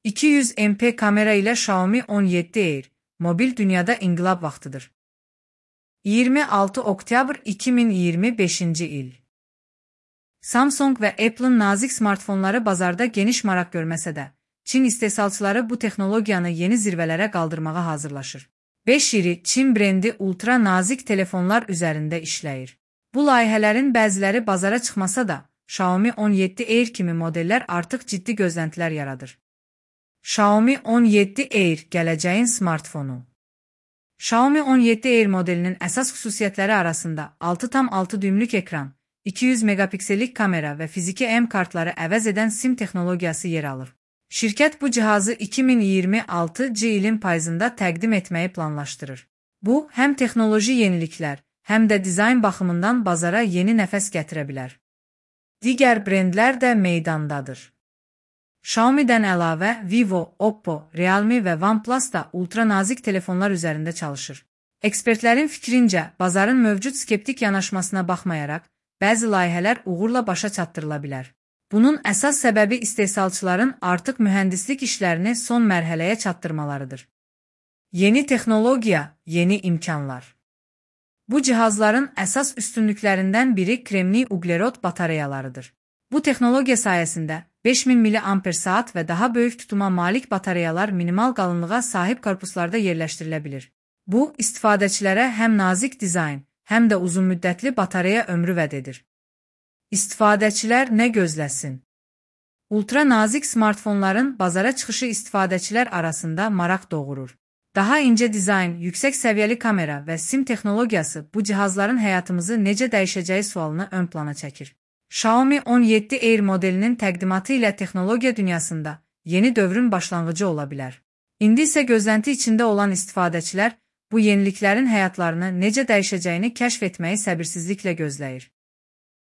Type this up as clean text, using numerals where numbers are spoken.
200 MP kamera ile Xiaomi 17 Air, mobil dünyada inqilab vaxtıdır. 26 oktyabr 2025 il. Samsung və Apple'ın nazik smartfonları bazarda geniş maraq görməsə də, Çin istehsalçıları bu texnologiyanı yeni zirvələrə qaldırmağa hazırlaşır. 5 iri Çin brendi ultra nazik telefonlar üzərində işləyir. Bu layihələrin bəziləri bazara çıxmasa da, Xiaomi 17 Air kimi modellər artıq ciddi gözləntilər yaradır. Xiaomi 17 Air gələcəyin smartfonu. Xiaomi 17 Air modelinin əsas xüsusiyyətləri arasında 6,6 düymlük ekran, 200 megapiksellik kamera və fiziki M kartları əvəz edən SIM texnologiyası yer alır. Şirkət bu cihazı 2026 ilin payızında təqdim etməyi planlaşdırır. Bu, həm texnoloji yeniliklər, həm də dizayn baxımından bazara yeni nəfəs gətirə bilər. Digər brendlər də meydandadır. Xiaomi'dən əlavə Vivo, Oppo, Realme və OnePlus da ultra nazik telefonlar üzərində çalışır. Ekspertlərin fikrincə, bazarın mövcud skeptik yanaşmasına baxmayaraq, bəzi layihələr uğurla başa çatdırıla bilər. Bunun əsas səbəbi istehsalçıların artıq mühəndislik işlərini son mərhələyə çatdırmalarıdır. Yeni texnologiya, yeni imkanlar. Bu cihazların əsas üstünlüklərindən biri kremli uglerod batareyalarıdır. Bu texnologiya sayəsində 5000 mAh və daha böyük tutuma malik batareyalar minimal qalınlığa sahib korpuslarda yerləşdirilə bilir. Bu, istifadəçilərə həm nazik dizayn, həm də uzunmüddətli batareya ömrü vəd edir. İstifadəçilər nə gözləsin? Ultra nazik smartfonların bazara çıxışı istifadəçilər arasında maraq doğurur. Daha incə dizayn, yüksək səviyyəli kamera və SIM texnologiyası bu cihazların həyatımızı necə dəyişəcəyi sualını ön plana çəkir. Xiaomi 17 Air modelinin təqdimatı ilə texnologiya dünyasında yeni dövrün başlanğıcı ola bilər. İndi isə gözlənti içində olan istifadəçilər bu yeniliklərin həyatlarını necə dəyişəcəyini kəşf etməyi səbirsizliklə gözləyir.